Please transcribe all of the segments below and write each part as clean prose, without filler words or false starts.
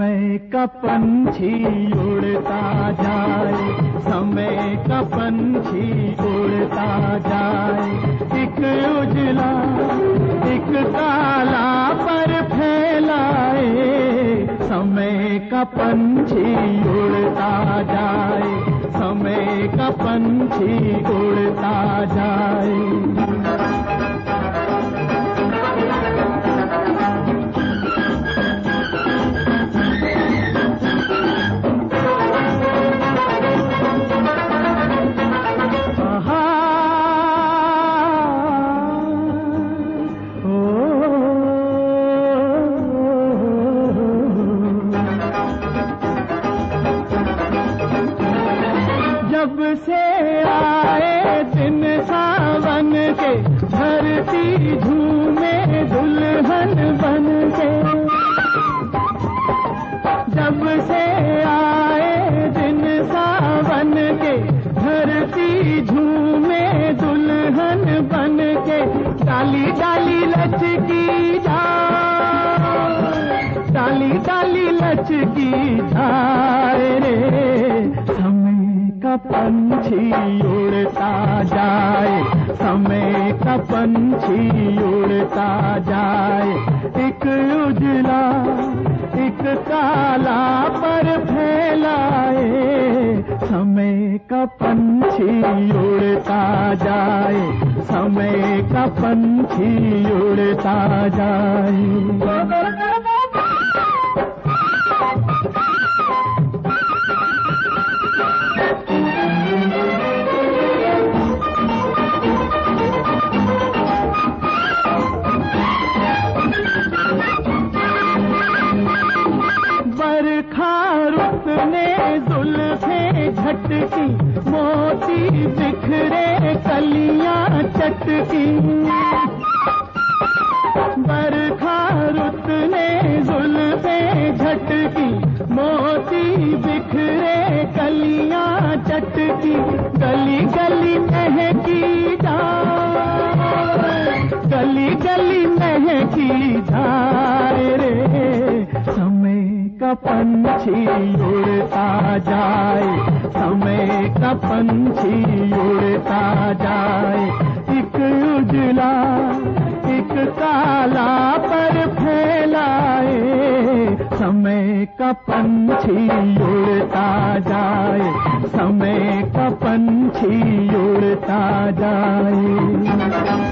समय का पंछी उड़ता जाए, समय का पंछी उड़ता जाए। एक उजला एक काला पर फैलाए, समय का पंछी उड़ता जाए, समय का पंछी उड़ता जाए। जब से आए दिन सावन के, धरती झूमे दुल्हन बन के। जब से आए दिन सावन के, धरती झूमे दुल्हन बन के। डाली डाली लचकी जाए, डाली डाली लचकी जाए रे। समय का पंछी उड़ता जाए, समय का पंछी उड़ता जाए। एक उजला एक काला पर फैलाए, समय का पंछी उड़ता जाए, समय का पंछी उड़ता जाए। बरखा रुत ने जुल्फें झटकी, मोती बिखरे कलियां चटकी। बरखा रुत ने जुल्फें झटकी, मोती बिखरे कलियां चटकी। गली गली महकी जाए, गली गली महकी जाए रे। समय का पंछी उड़ता जाए, समय का पंछी उड़ता जाए। एक उजला एक काला पर फैलाए, समय का पंछी उड़ता जाए, समय का पंछी उड़ता जाए।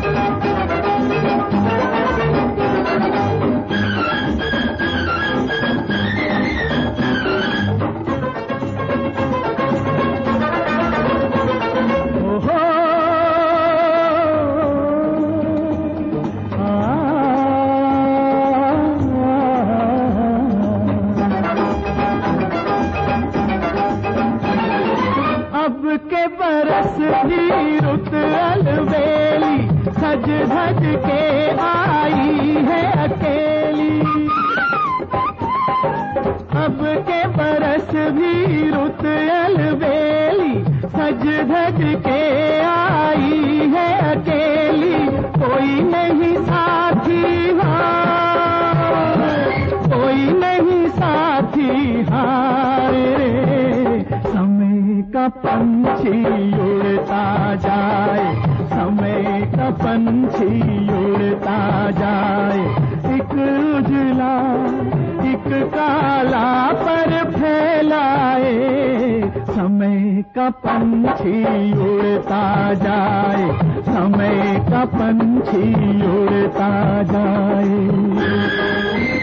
अब के बरस भी रुत अलबेली, सज धज के आई है अकेली। अब के बरस भी रुत अलबेली, सज धज के आई है अकेली। कोई नहीं साथी हाय, कोई नहीं साथी हाय रे। समय का पंछी उड़ता जाए, समय का पंछी उड़ता जाए। एक उजला एक काला पर फैलाए, समय का पंछी उड़ता जाए, समय का पंछी उड़ता जाए।